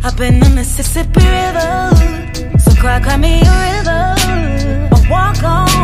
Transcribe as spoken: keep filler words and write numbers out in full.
up in the Mississippi River. So cry, cry me a river, or walk on